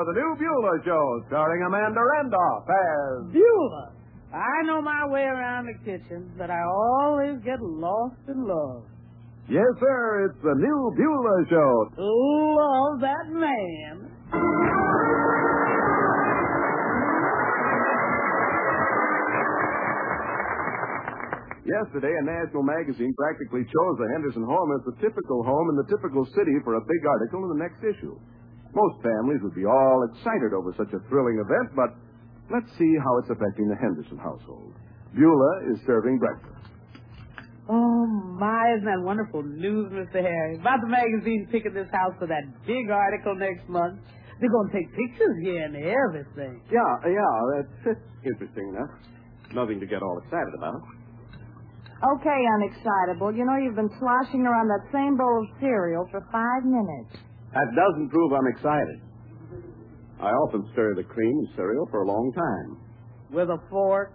for the new Beulah Show, starring Amanda Randolph as... Beulah! I know my way around the kitchen, but I always get lost in love. Yes, sir, it's the new Beulah Show. Love that man. Yesterday, a national magazine practically chose the Henderson home as the typical home in the typical city for a big article in the next issue. Most families would be all excited over such a thrilling event, but let's see how it's affecting the Henderson household. Beulah is serving breakfast. Oh, my, isn't that wonderful news, Mr. Harry? About the magazine picking this house for that big article next month. They're going to take pictures here and everything. Yeah, that's interesting enough. Nothing to get all excited about. Okay, unexcitable. You know you've been sloshing around that same bowl of cereal for 5 minutes. That doesn't prove I'm excited. I often stir the cream in cereal for a long time. With a fork?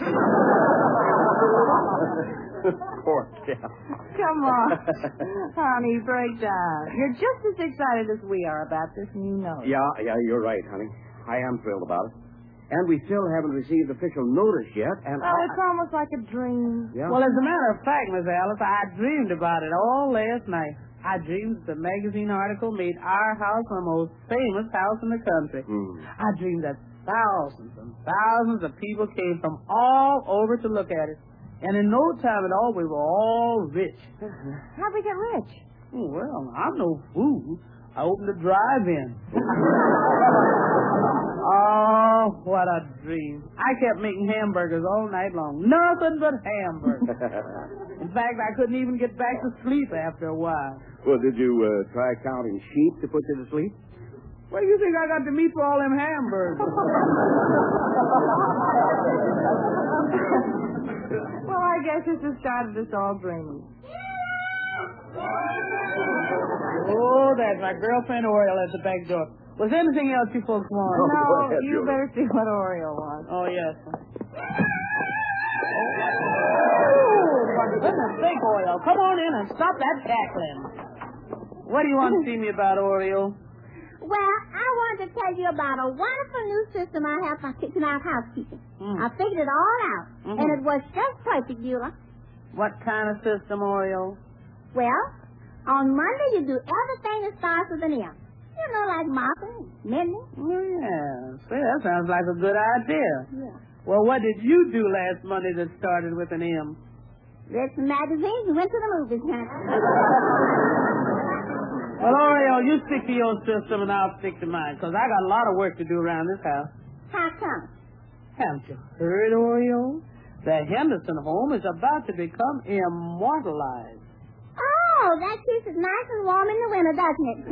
Fork, yeah. Come on. Honey, break down. You're just as excited as we are about this new note. Yeah, you're right, honey. I am thrilled about it. And we still haven't received official notice yet, and it's almost like a dream. Yeah? Well, as a matter of fact, Miss Alice, I dreamed about it all last night. I dreamed the magazine article made our house the most famous house in the country. I dreamed that thousands and thousands of people came from all over to look at it. And in no time at all, we were all rich. How'd we get rich? Oh, well, I'm no fool. I opened a drive-in. Oh, what a dream. I kept making hamburgers all night long. Nothing but hamburgers. In fact, I couldn't even get back to sleep after a while. Well, did you try counting sheep to put you to sleep? Where do you think I got the meat for all them hamburgers? Well, I guess this has started us all dreaming. Oh, that's my girlfriend Oriole at the back door. Was there anything else you folks want? No, you better see what Oriole wants. Oh, yes. Oh, for goodness sake, Oriole. Come on in and stop that cackling. What do you want to see me about, Oriole? Well, I wanted to tell you about a wonderful new system I have for kitchen-out housekeeping. I figured it all out, and it was just perfect, Beulah. What kind of system, Oriole? Well, on Monday you do everything that starts with an M. You know, like mopping, mending. Oh, yeah. See, that sounds like a good idea. Yeah. Well, what did you do last Monday that started with an M? Read some magazines and went to the movies, huh? Well, Oriole, you stick to your system and I'll stick to mine, because I got a lot of work to do around this house. How come? Haven't you heard, Oriole? The Henderson home is about to become immortalized. Oh, that keeps it nice and warm in the winter, doesn't it?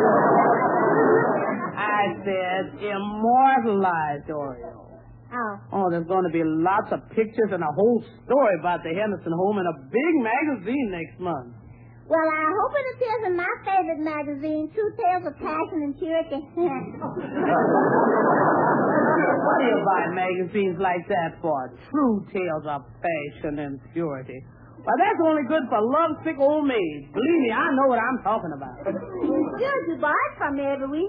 I said immortalized, Oriole. Oh, there's going to be lots of pictures and a whole story about the Henderson home in a big magazine next month. Well, I hope it appears in my favorite magazine, Two Tales of Passion and Purity. What do you buy magazines like that for? True Tales of Passion and Purity. Well, that's only good for lovesick old maids. Believe me, I know what I'm talking about. Good, you buy it from me every week.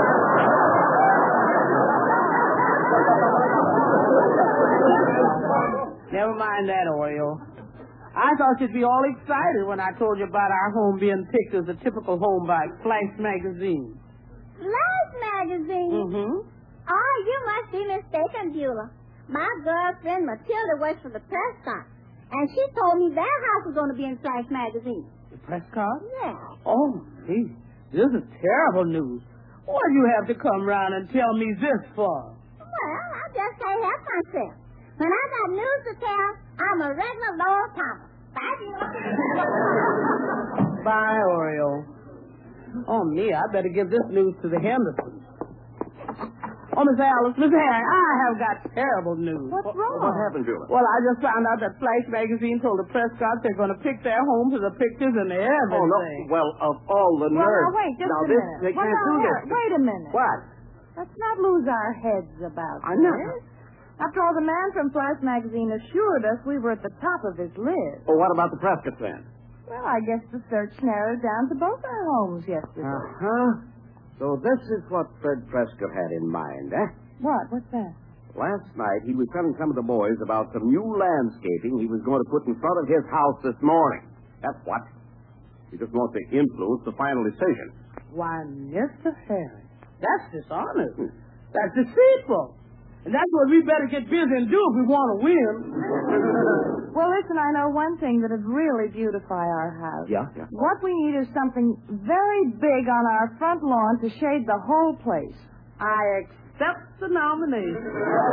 Never mind that, Oriole. I thought you'd be all excited when I told you about our home being picked as a typical home by Flash Magazine. Flash Magazine? Mm-hmm. Oh, you must be mistaken, Beulah. My girlfriend Matilda works for the Prescott, and she told me their house was going to be in Flash Magazine. The Prescott? Yeah. Oh, gee. This is terrible news. What do you have to come round and tell me this for? Well, I just can't help myself. When I got news to tell, I'm a regular Lord Thomas. Bye, Beulah. Bye, Oriole. Oh, me, I better give this news to the Hendersons. Oh, Miss Alice, Miss Harry, I have got terrible news. What's wrong? What happened, Beulah? Well, I just found out that Flash Magazine told the Prescotts they're going to pick their home for the pictures and everything. Oh, no. Well, of all the nerves. Well, now, wait just a minute. They can't do this. Wait a minute. What? Let's not lose our heads about I know. this. After all, the man from Flash Magazine assured us we were at the top of his list. Well, what about the Prescott then? Well, I guess the search narrowed down to both our homes yesterday. Uh-huh. So this is what Fred Prescott had in mind, eh? What? What's that? Last night, he was telling some of the boys about some new landscaping he was going to put in front of his house this morning. That's what. He just wants to influence the final decision. Why, Mr. Harry, that's dishonest. That's deceitful. And that's what we better get busy and do if we want to win. Well, listen, I know one thing that would really beautify our house. Yeah? What we need is something very big on our front lawn to shade the whole place. I accept the nomination.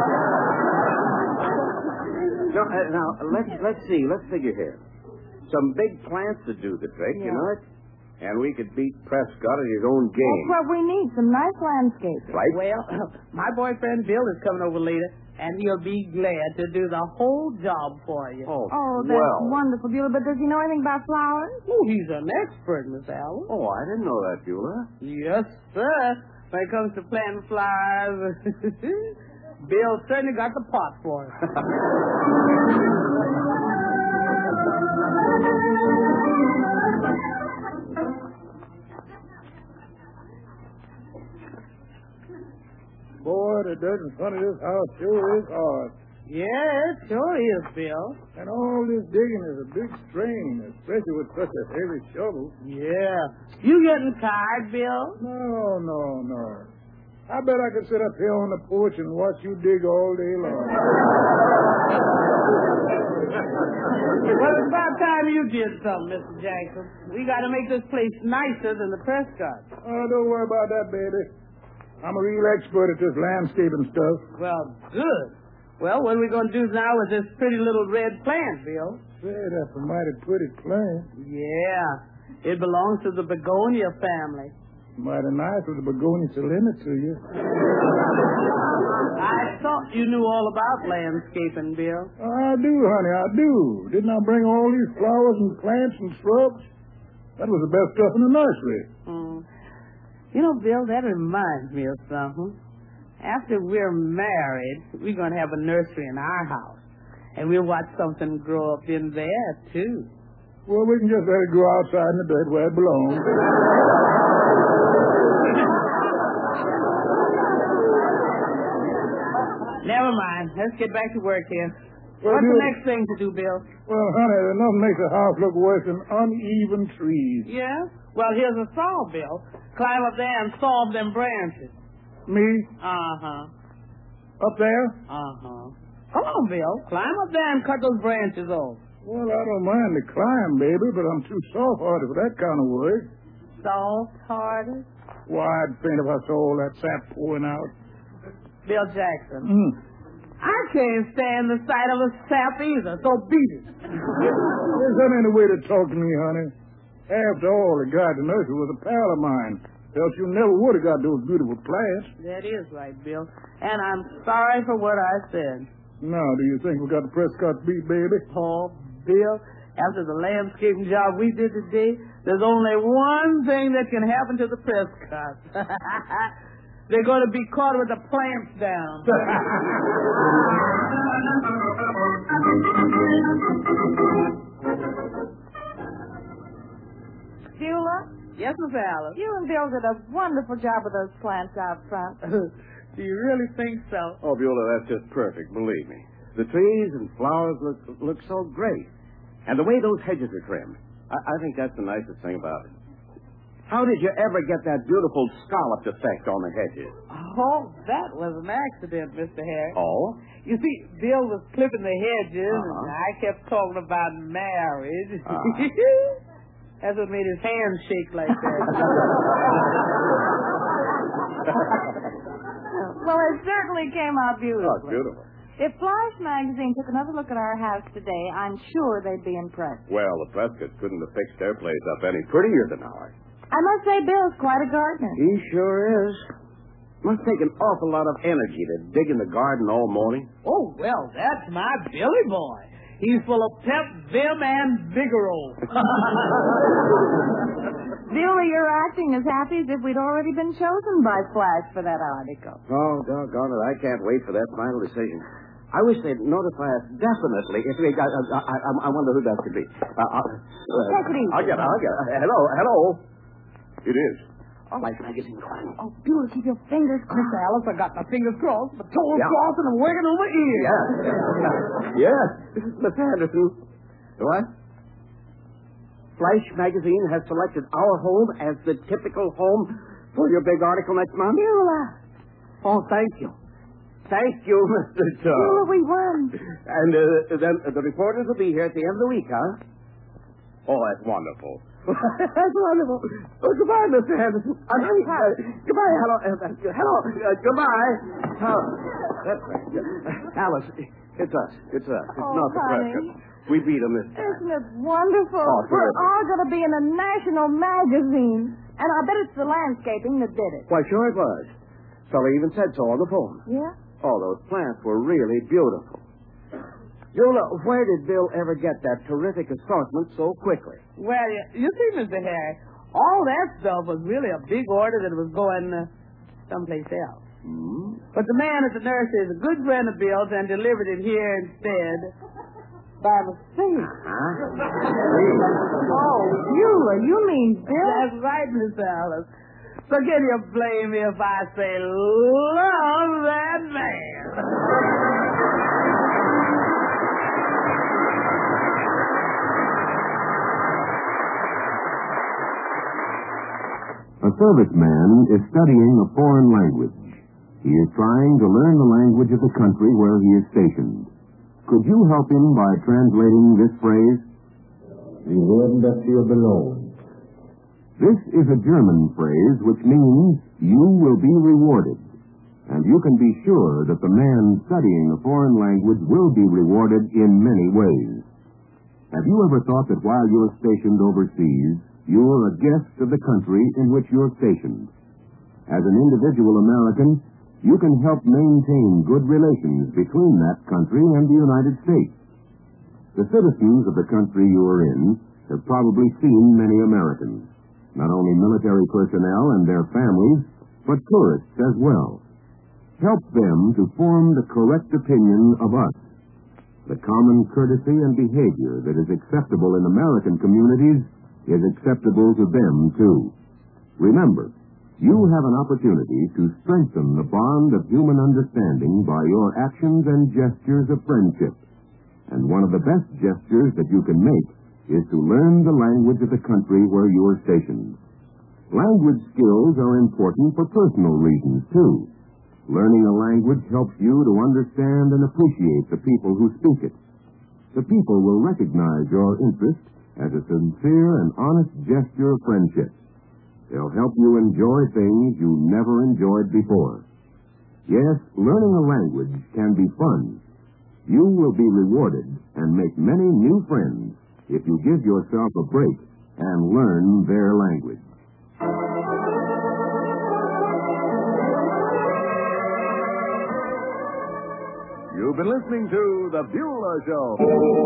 Now, let's see. Let's figure here. Some big plants to do the trick, you know it? And we could beat Prescott at his own game. That's what we need, some nice landscaping. Right? Well, my boyfriend Bill is coming over later, and he'll be glad to do the whole job for you. Oh, that's wonderful, Beulah. But does he know anything about flowers? Oh, he's an expert, Miss Allen. Oh, I didn't know that, Beulah. Yes, sir. When it comes to planting flowers, Bill certainly got the pot for it. Boy, the dirt in front of this house sure is hard. Yeah, it sure is, Bill. And all this digging is a big strain, especially with such a heavy shovel. Yeah. You getting tired, Bill? No. I bet I could sit up here on the porch and watch you dig all day long. Well, it's about time you did something, Mr. Jackson. We got to make this place nicer than the Prescott. Oh, don't worry about that, baby. I'm a real expert at this landscaping stuff. Well, good. Well, what are we going to do now with this pretty little red plant, Bill? Say, that's a mighty pretty plant. Yeah. It belongs to the begonia family. Mighty nice with the begonia to lend it to you. I thought you knew all about landscaping, Bill. I do, honey, I do. Didn't I bring all these flowers and plants and shrubs? That was the best stuff in the nursery. You know, Bill, that reminds me of something. After we're married, we're going to have a nursery in our house. And we'll watch something grow up in there, too. Well, we can just let it grow outside in the dirt where it belongs. Never mind. Let's get back to work here. Well, What's the next thing to do, Bill? Well, honey, there's nothing makes a house look worse than uneven trees. Yeah? Well, here's a saw, Bill. Climb up there and saw them branches. Me? Uh-huh. Up there? Uh-huh. Come on, Bill. Climb up there and cut those branches off. Well, I don't mind the climb, baby, but I'm too soft-hearted for that kind of work. Soft-hearted? Why, I'd faint if I saw all that sap pouring out. Bill Jackson. I can't stand the sight of a sap either, so beat it. Is that any way to talk to me, honey? After all, the guy at the nursery was a pal of mine. Else you never would have got those beautiful plants. That is right, Bill. And I'm sorry for what I said. Now, do you think we got the Prescott beat, baby? Oh, Bill, after the landscaping job we did today, there's only one thing that can happen to the Prescotts. They're going to be caught with the plants down. Beulah? Yes, Miss Alice. You and Bill did a wonderful job with those plants out front. Do you really think so? Oh, Beulah, that's just perfect, believe me. The trees and flowers look so great. And the way those hedges are trimmed. I think that's the nicest thing about it. How did you ever get that beautiful scalloped effect on the hedges? Oh, that was an accident, Mr. Harry. Oh? You see, Bill was clipping the hedges, and I kept talking about marriage. That's what made his hand shake like that. Well, it certainly came out beautifully. Oh, it's beautiful. If Flash Magazine took another look at our house today, I'm sure they'd be impressed. Well, the Prescotts couldn't have fixed their place up any prettier than ours. I must say Bill's quite a gardener. He sure is. Must take an awful lot of energy to dig in the garden all morning. Oh, well, that's my Billy boy. He's full of pep, vim, and vigoro. Beulah, you're acting as happy as if we'd already been chosen by Flash for that article. Oh, doggone it. I can't wait for that final decision. I wish they'd notify us definitely if we got... I wonder who that could be. Take it easy. I'll get it. Hello. It is. Life magazine calling. Oh, Beulah, keep your fingers Miss crossed. Alice, I got my fingers crossed, my toes Yeah. crossed, and I'm working on my ears. Yes. Miss Anderson. What? Flash magazine has selected our home as the typical home for your big article next month? Beulah. Oh, thank you. Thank you, Mr. Beulah, Charles. we won. And then the reporters will be here at the end of the week, huh? Oh, that's wonderful. That's wonderful. Oh, goodbye, Mr. Henderson. Goodbye. Hello. Goodbye. Alice, it's us. It's us. It's Oh, not the honey. pressure. We beat them this time. Isn't it wonderful? Oh, We're terrific. all going to be in a national magazine. And I bet it's the landscaping that did it. Why, sure it was. Sully even said so on the phone. Yeah? Oh, those plants were really beautiful. Beulah, where did Bill ever get that terrific assortment so quickly? Well, you see, Mr. Harry, all that stuff was really a big order that was going someplace else. Hmm? But the man at the nursery is a good friend of Bill's and delivered it here instead by mistake. Huh? Oh, Beulah, you mean Bill? That's right, Miss Alice. So can you blame me if I say love that man? A serviceman is studying a foreign language. He is trying to learn the language of the country where he is stationed. Could you help him by translating this phrase? Sie werden dafür belohnt. This is a German phrase which means you will be rewarded. And you can be sure that the man studying a foreign language will be rewarded in many ways. Have you ever thought that while you're stationed overseas, you're a guest of the country in which you're stationed? As an individual American, you can help maintain good relations between that country and the United States. The citizens of the country you are in have probably seen many Americans, not only military personnel and their families, but tourists as well. Help them to form the correct opinion of us. The common courtesy and behavior that is acceptable in American communities is acceptable to them, too. Remember, you have an opportunity to strengthen the bond of human understanding by your actions and gestures of friendship. And one of the best gestures that you can make is to learn the language of the country where you are stationed. Language skills are important for personal reasons, too. Learning a language helps you to understand and appreciate the people who speak it. The people will recognize your interest as a sincere and honest gesture of friendship. They'll help you enjoy things you never enjoyed before. Yes, learning a language can be fun. You will be rewarded and make many new friends if you give yourself a break and learn their language. You've been listening to The Beulah Show.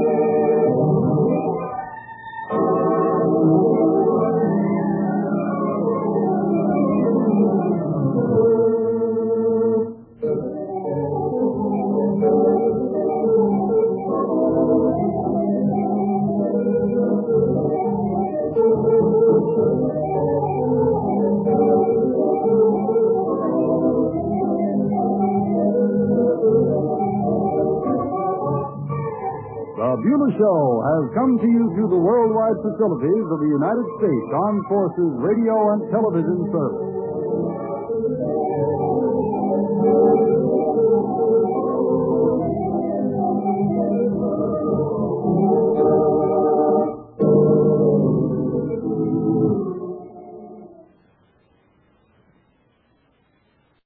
The Beulah Show has come to you through the worldwide facilities of the United States Armed Forces Radio and Television Service.